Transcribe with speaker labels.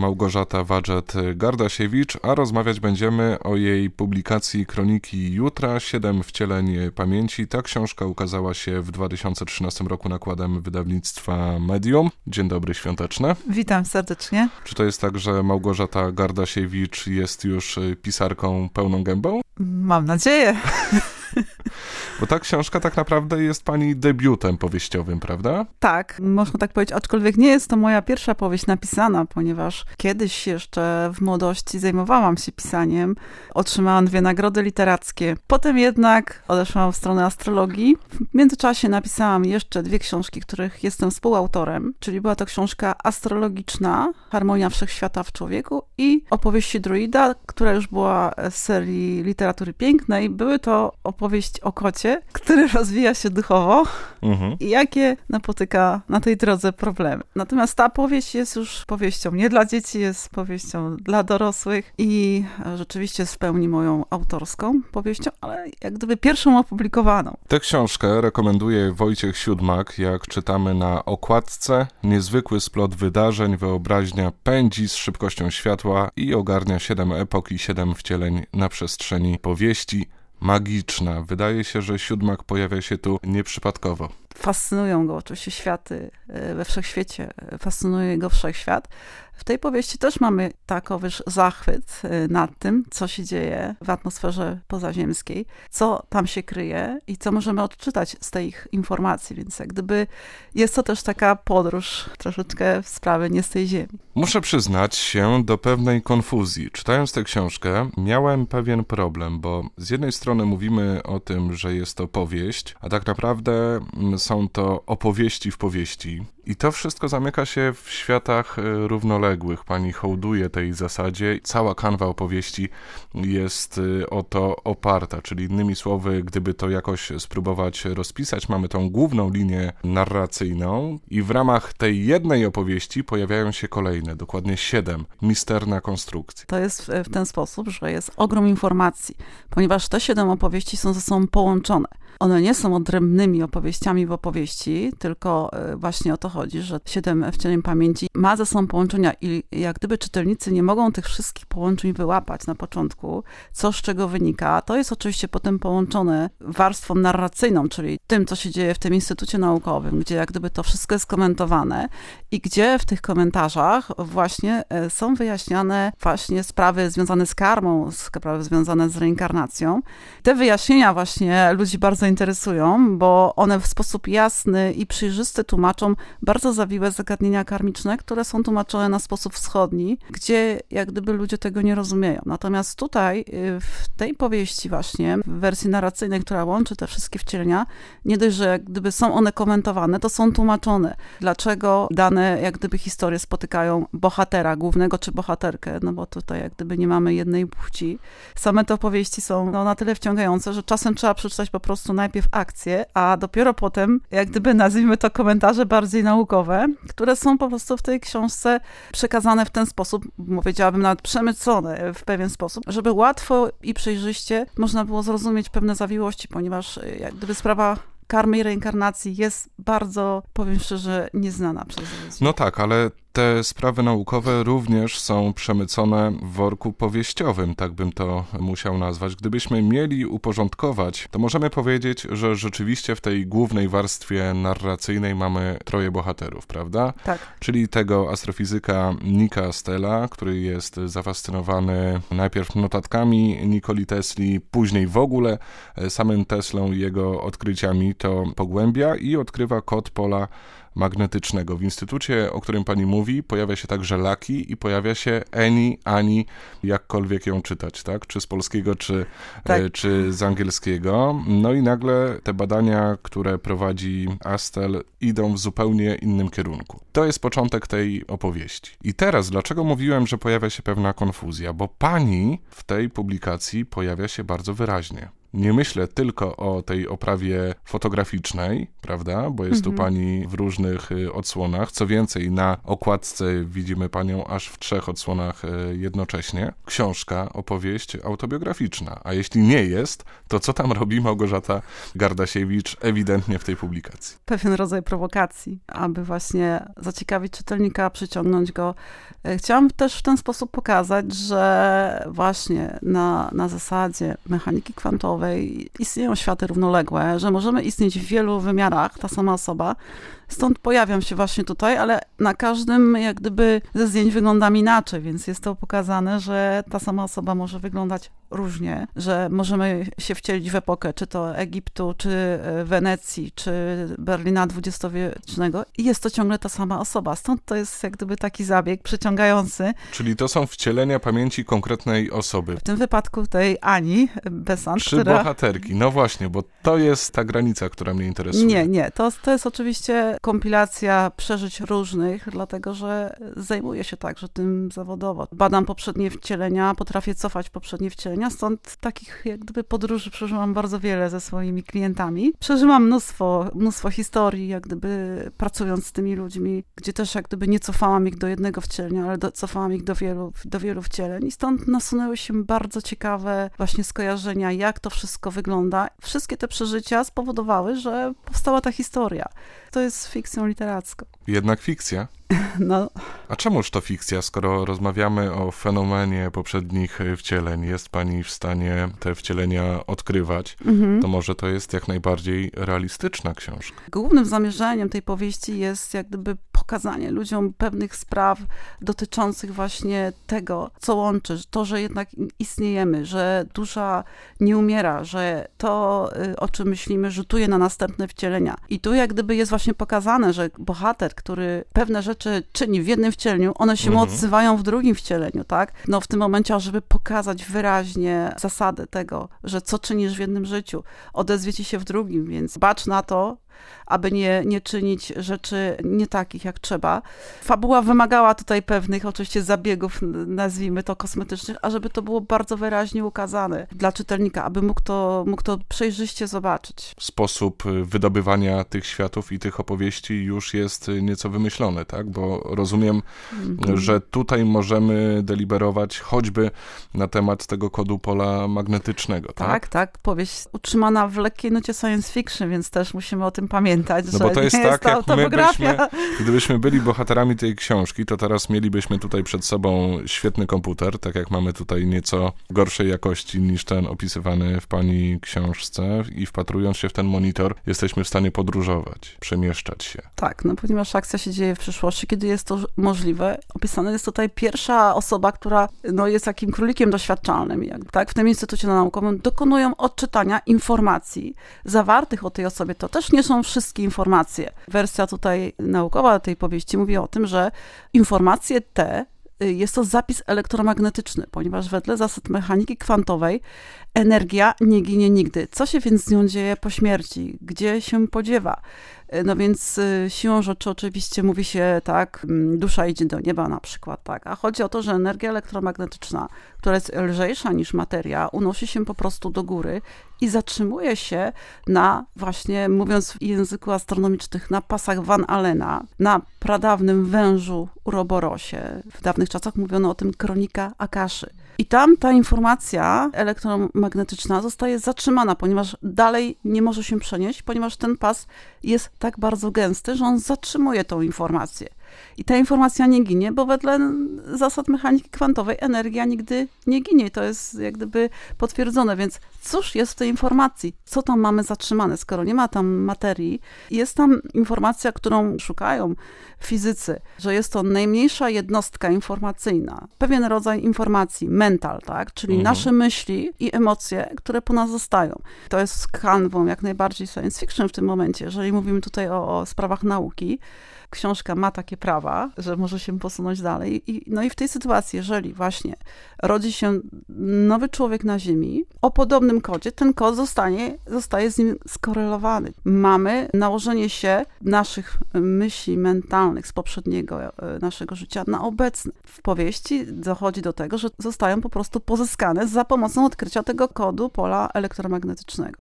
Speaker 1: Małgorzata Wadżet-Gardasiewicz, a rozmawiać będziemy o jej publikacji Kroniki Jutra, 7 wcieleń pamięci. Ta książka ukazała się w 2013 roku nakładem wydawnictwa Medium. Dzień dobry, świąteczne.
Speaker 2: Witam serdecznie.
Speaker 1: Czy to jest tak, że Małgorzata Gardasiewicz jest już pisarką pełną gębą?
Speaker 2: Mam nadzieję.
Speaker 1: Bo ta książka tak naprawdę jest pani debiutem powieściowym, prawda?
Speaker 2: Tak, można tak powiedzieć, aczkolwiek nie jest to moja pierwsza powieść napisana, ponieważ kiedyś jeszcze w młodości zajmowałam się pisaniem. Otrzymałam 2 nagrody literackie. Potem jednak odeszłam w stronę astrologii. W międzyczasie napisałam jeszcze 2 książki, których jestem współautorem, czyli była to książka astrologiczna, Harmonia Wszechświata w człowieku i opowieści druida, która już była z serii literatury pięknej. Były to opowieść o kocie, który rozwija się duchowo i jakie napotyka na tej drodze problemy. Natomiast ta powieść jest już powieścią nie dla dzieci, jest powieścią dla dorosłych i rzeczywiście jest w pełni moją autorską powieścią, ale jak gdyby pierwszą opublikowaną.
Speaker 1: Tę książkę rekomenduje Wojciech Siódmak, jak czytamy na okładce. Niezwykły splot wydarzeń, wyobraźnia pędzi z szybkością światła i ogarnia 7 epok i 7 wcieleń na przestrzeni powieści. Magiczna. Wydaje się, że Siódmak pojawia się tu nieprzypadkowo.
Speaker 2: Fascynują go oczywiście światy we wszechświecie, fascynuje go wszechświat. W tej powieści też mamy takowy zachwyt nad tym, co się dzieje w atmosferze pozaziemskiej, co tam się kryje i co możemy odczytać z tych informacji, więc jak gdyby jest to też taka podróż troszeczkę w sprawy nie z tej ziemi.
Speaker 1: Muszę przyznać się do pewnej konfuzji. Czytając tę książkę miałem pewien problem, bo z jednej strony mówimy o tym, że jest to powieść, a tak naprawdę są to opowieści w powieści. I to wszystko zamyka się w światach równoległych. Pani hołduje tej zasadzie. Cała kanwa opowieści jest o to oparta, czyli innymi słowy, gdyby to jakoś spróbować rozpisać, mamy tą główną linię narracyjną i w ramach tej jednej opowieści pojawiają się kolejne, dokładnie 7, misterna konstrukcja.
Speaker 2: To jest w ten sposób, że jest ogrom informacji, ponieważ te 7 opowieści są ze sobą połączone. One nie są odrębnymi opowieściami w opowieści, tylko właśnie o to chodzi, że 7 wcieleń pamięci ma ze sobą połączenia i jak gdyby czytelnicy nie mogą tych wszystkich połączeń wyłapać na początku, co z czego wynika. To jest oczywiście potem połączone warstwą narracyjną, czyli tym, co się dzieje w tym instytucie naukowym, gdzie jak gdyby to wszystko jest komentowane i gdzie w tych komentarzach właśnie są wyjaśniane właśnie sprawy związane z karmą, sprawy związane z reinkarnacją. Te wyjaśnienia właśnie ludzi bardzo interesują, bo one w sposób jasny i przejrzysty tłumaczą bardzo zawiłe zagadnienia karmiczne, które są tłumaczone na sposób wschodni, gdzie jak gdyby ludzie tego nie rozumieją. Natomiast tutaj, w tej powieści właśnie, w wersji narracyjnej, która łączy te wszystkie wcielenia, nie dość, że jak gdyby są one komentowane, to są tłumaczone. Dlaczego dane jak gdyby historie spotykają bohatera głównego czy bohaterkę, no bo tutaj jak gdyby nie mamy jednej płci. Same te opowieści są na tyle wciągające, że czasem trzeba przeczytać po prostu najpierw akcję, a dopiero potem, jak gdyby nazwijmy to komentarze bardziej naukowe, które są po prostu w tej książce przekazane w ten sposób, powiedziałabym nawet przemycone w pewien sposób, żeby łatwo i przejrzyście można było zrozumieć pewne zawiłości, ponieważ jak gdyby sprawa karmy i reinkarnacji jest bardzo, powiem szczerze, nieznana przez ludzi.
Speaker 1: No tak, ale te sprawy naukowe również są przemycone w worku powieściowym, tak bym to musiał nazwać. Gdybyśmy mieli uporządkować, to możemy powiedzieć, że rzeczywiście w tej głównej warstwie narracyjnej mamy 3 bohaterów, prawda?
Speaker 2: Tak.
Speaker 1: Czyli tego astrofizyka Nika Stella, który jest zafascynowany najpierw notatkami Nikoli Tesli, później w ogóle samym Teslą i jego odkryciami to pogłębia i odkrywa kod pola magnetycznego. W instytucie, o którym pani mówi, pojawia się także Lucky i pojawia się Eni, Ani, jakkolwiek ją czytać, tak? Czy z polskiego, czy z angielskiego. No i nagle te badania, które prowadzi Astel, idą w zupełnie innym kierunku. To jest początek tej opowieści. I teraz, dlaczego mówiłem, że pojawia się pewna konfuzja? Bo pani w tej publikacji pojawia się bardzo wyraźnie. nie myślę tylko o tej oprawie fotograficznej, prawda, bo jest tu pani w różnych odsłonach. Co więcej, na okładce widzimy panią aż w 3 odsłonach jednocześnie. Książka, opowieść autobiograficzna. A jeśli nie jest, to co tam robi Małgorzata Gardasiewicz ewidentnie w tej publikacji?
Speaker 2: Pewien rodzaj prowokacji, aby właśnie zaciekawić czytelnika, przyciągnąć go. Chciałam też w ten sposób pokazać, że właśnie na zasadzie mechaniki kwantowej istnieją światy równoległe, że możemy istnieć w wielu wymiarach, ta sama osoba. Stąd pojawiam się właśnie tutaj, ale na każdym jak gdyby ze zdjęć wyglądam inaczej, więc jest to pokazane, że ta sama osoba może wyglądać różnie, że możemy się wcielić w epokę, czy to Egiptu, czy Wenecji, czy Berlina XX-wiecznego i jest to ciągle ta sama osoba. Stąd to jest jak gdyby taki zabieg przyciągający.
Speaker 1: Czyli to są wcielenia pamięci konkretnej osoby.
Speaker 2: W tym wypadku tej Ani Besant,
Speaker 1: Czy bohaterki? No właśnie, bo to jest ta granica, która mnie interesuje.
Speaker 2: Nie. To jest oczywiście kompilacja przeżyć różnych, dlatego że zajmuję się także tym zawodowo. Badam poprzednie wcielenia, potrafię cofać poprzednie wcielenia, stąd takich jak gdyby podróży przeżyłam bardzo wiele ze swoimi klientami. Przeżyłam mnóstwo historii, jak gdyby pracując z tymi ludźmi, gdzie też jak gdyby nie cofałam ich do jednego wcielenia, ale cofałam ich do wielu wcieleń i stąd nasunęły się bardzo ciekawe właśnie skojarzenia, jak to wszystko wygląda. Wszystkie te przeżycia spowodowały, że powstała ta historia. To jest fikcją literacką.
Speaker 1: Jednak fikcja?
Speaker 2: No.
Speaker 1: A czemuż to fikcja, skoro rozmawiamy o fenomenie poprzednich wcieleń? Jest pani w stanie te wcielenia odkrywać? To może to jest jak najbardziej realistyczna książka.
Speaker 2: Głównym zamierzeniem tej powieści jest jak gdyby pokazanie ludziom pewnych spraw dotyczących właśnie tego, co łączy, to, że jednak istniejemy, że dusza nie umiera, że to, o czym myślimy, rzutuje na następne wcielenia. I tu jak gdyby jest właśnie pokazane, że bohater, który pewne rzeczy czyni w jednym wcieleniu, one się mu odzywają w drugim wcieleniu, tak? No w tym momencie, żeby pokazać wyraźnie zasadę tego, że co czynisz w jednym życiu, odezwie ci się w drugim, więc bacz na to, aby nie czynić rzeczy nie takich, jak trzeba. Fabuła wymagała tutaj pewnych oczywiście zabiegów, nazwijmy to kosmetycznych, a żeby to było bardzo wyraźnie ukazane dla czytelnika, aby mógł to przejrzyście zobaczyć.
Speaker 1: Sposób wydobywania tych światów i tych opowieści już jest nieco wymyślony, tak? Bo rozumiem, że tutaj możemy deliberować choćby na temat tego kodu pola magnetycznego, tak?
Speaker 2: Tak. Powieść utrzymana w lekkiej nucie science fiction, więc też musimy o tym pamiętać,
Speaker 1: no
Speaker 2: że
Speaker 1: bo to jest
Speaker 2: nie
Speaker 1: tak,
Speaker 2: jest to autobiografia.
Speaker 1: Gdybyśmy byli bohaterami tej książki, to teraz mielibyśmy tutaj przed sobą świetny komputer, tak jak mamy tutaj nieco gorszej jakości niż ten opisywany w pani książce i wpatrując się w ten monitor, jesteśmy w stanie podróżować, przemieszczać się.
Speaker 2: Tak, no ponieważ akcja się dzieje w przyszłości, kiedy jest to możliwe. Opisana jest tutaj pierwsza osoba, która jest takim królikiem doświadczalnym. Tak? W tym Instytucie Naukowym dokonują odczytania informacji zawartych o tej osobie. To też nie są wszystkie informacje. Wersja tutaj naukowa tej powieści mówi o tym, że informacje te jest to zapis elektromagnetyczny, ponieważ wedle zasad mechaniki kwantowej energia nie ginie nigdy. Co się więc z nią dzieje po śmierci? Gdzie się podziewa? No więc siłą rzeczy oczywiście mówi się tak, dusza idzie do nieba na przykład, tak. A chodzi o to, że energia elektromagnetyczna, która jest lżejsza niż materia, unosi się po prostu do góry i zatrzymuje się na właśnie, mówiąc w języku astronomicznym, na pasach Van Allena, na pradawnym wężu Uroborosie. W dawnych czasach mówiono o tym kronika Akaszy. I tam ta informacja elektromagnetyczna zostaje zatrzymana, ponieważ dalej nie może się przenieść, ponieważ ten pas jest tak bardzo gęsty, że on zatrzymuje tą informację. I ta informacja nie ginie, bo wedle zasad mechaniki kwantowej energia nigdy nie ginie. I to jest jak gdyby potwierdzone. Więc cóż jest w tej informacji? Co tam mamy zatrzymane, skoro nie ma tam materii? Jest tam informacja, którą szukają fizycy, że jest to najmniejsza jednostka informacyjna. Pewien rodzaj informacji, mental, tak? Czyli nasze myśli i emocje, które po nas zostają. To jest kanwą jak najbardziej science fiction w tym momencie, jeżeli mówimy tutaj o sprawach nauki. Książka ma takie prawa, że może się posunąć dalej. No i w tej sytuacji, jeżeli właśnie rodzi się nowy człowiek na Ziemi o podobnym kodzie, ten kod zostaje z nim skorelowany. Mamy nałożenie się naszych myśli mentalnych z poprzedniego naszego życia na obecne. W powieści dochodzi do tego, że zostają po prostu pozyskane za pomocą odkrycia tego kodu pola elektromagnetycznego.